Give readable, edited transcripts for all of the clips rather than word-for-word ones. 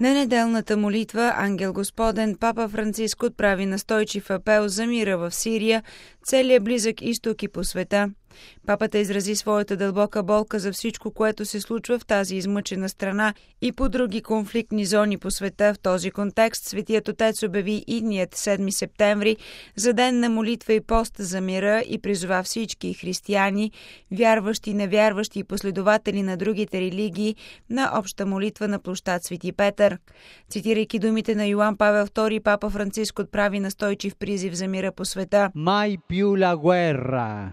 На неделната молитва Ангел Господен папа Франциск отправи настойчив апел за мира в Сирия, целия Близък изток и по света. Папата изрази своята дълбока болка за всичко, което се случва в тази измъчена страна и по други конфликтни зони по света. В този контекст Светият Отец обяви идният 7 септември за ден на молитва и пост за мира и призова всички християни, вярващи, невярващи и последователи на другите религии на обща молитва на площад Свети Петър. Цитирайки думите на Йоан Павел II, папа Франциск отправи настойчив призив за мира по света. Mai più la guerra.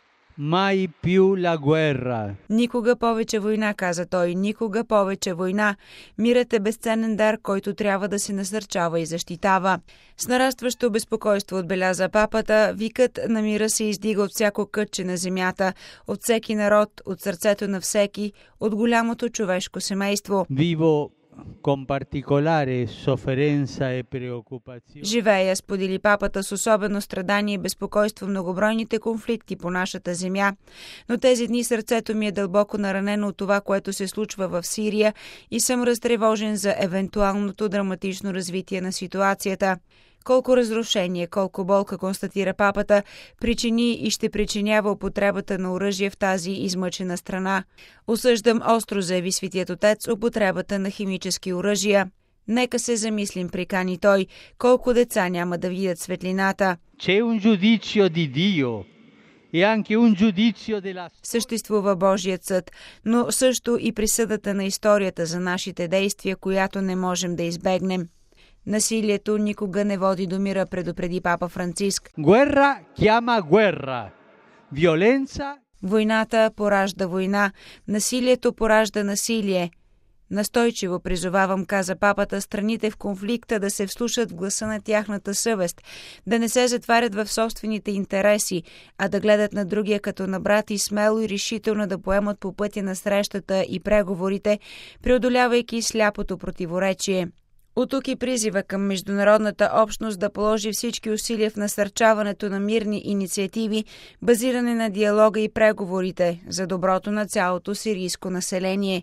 Mai più la guerra. Никога повече война, каза той, никога повече война. Мирът е безценен дар, който трябва да се насърчава и защитава. С нарастващо безпокойство отбеляза папата, викът на мира се издига от всяко кътче на земята, от всеки народ, от сърцето на всеки, от голямото човешко семейство. Vivo con particolare sofferenza e preoccupazione. Живея, сподели папата, с особено страдание и безпокойство многобройните конфликти по нашата земя. Но тези дни сърцето ми е дълбоко наранено от това, което се случва в Сирия и съм разтревожен за евентуалното драматично развитие на ситуацията. Колко разрушение, колко болка, констатира папата, причини и ще причинява употребата на оръжие в тази измъчена страна. Осъждам остро, заяви Светият Отец, употребата на химически оръжия. Нека се замислим, прикани той, колко деца няма да видят светлината. C'è un giudizio di Dio e anche un giudizio della... Съществува Божият съд, но също и присъдата на историята за нашите действия, която не можем да избегнем. Насилието никога не води до мира, предупреди папа Франциск. Guerra chiama guerra. Violenza. Войната поражда война, насилието поражда насилие. Настойчиво призовавам, каза папата, страните в конфликта да се вслушат в гласа на тяхната съвест, да не се затварят в собствените интереси, а да гледат на другия като на брат и смело и решително да поемат по пътя на срещата и преговорите, преодолявайки сляпото противоречие. От тук и призива към международната общност да положи всички усилия в насърчаването на мирни инициативи, базирани на диалога и преговорите за доброто на цялото сирийско население.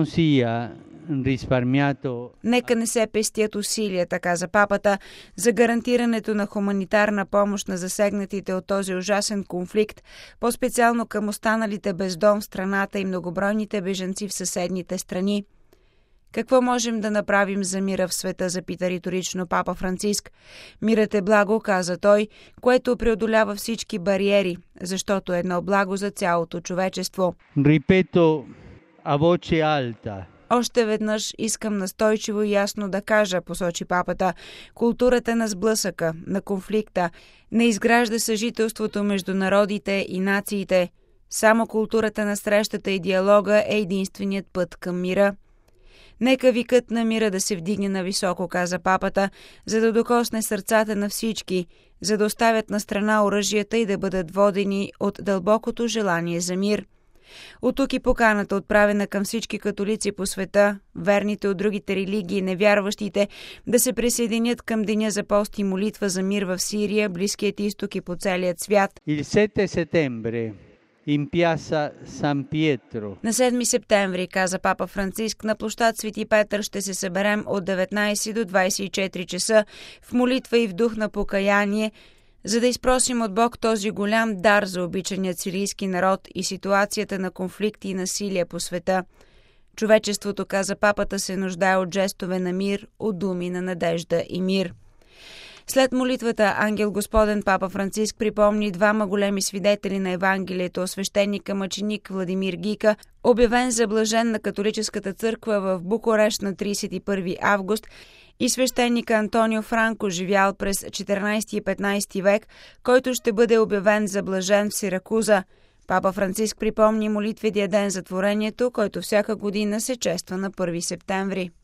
Нека не се пестят усилията, каза папата, за гарантирането на хуманитарна помощ на засегнатите от този ужасен конфликт, по-специално към останалите без дом в страната и многобройните бежанци в съседните страни. Какво можем да направим за мира в света, запита риторично папа Франциск. Мирът е благо, каза той, което преодолява всички бариери, защото е едно благо за цялото човечество. Рипето a voce alta. Още веднъж искам настойчиво и ясно да кажа, посочи папата, културата на сблъсъка, на конфликта, не изгражда съжителството между народите и нациите. Само културата на срещата и диалога е единственият път към мира. Нека викът на мира да се вдигне нависоко, каза папата, за да докосне сърцата на всички, за да оставят на страна оръжията и да бъдат водени от дълбокото желание за мир. От тук и поканата, отправена към всички католици по света, верните от другите религии, невярващите, да се присъединят към деня за пост и молитва за мир в Сирия, Близкият изток и по целият свят. Il 7 settembre. In piazza San Pietro. На 7 септември, каза папа Франциск, на площад Свети Петър ще се съберем от 19 до 24 часа в молитва и в дух на покаяние, за да изпросим от Бог този голям дар за обичаният сирийски народ и ситуацията на конфликти и насилие по света. Човечеството, каза папата, се нуждае от жестове на мир, от думи на надежда и мир. След молитвата Ангел Господен папа Франциск припомни двама големи свидетели на Евангелието, свещеника мъченик Владимир Гика, обявен за блажен на католическата църква в Букурещ на 31 август, и свещеника Антонио Франко, живял през 14 и 15 век, който ще бъде обявен за блажен в Сиракуза. Папа Франциск припомни молитвения ден за творението, който всяка година се чества на 1 септември.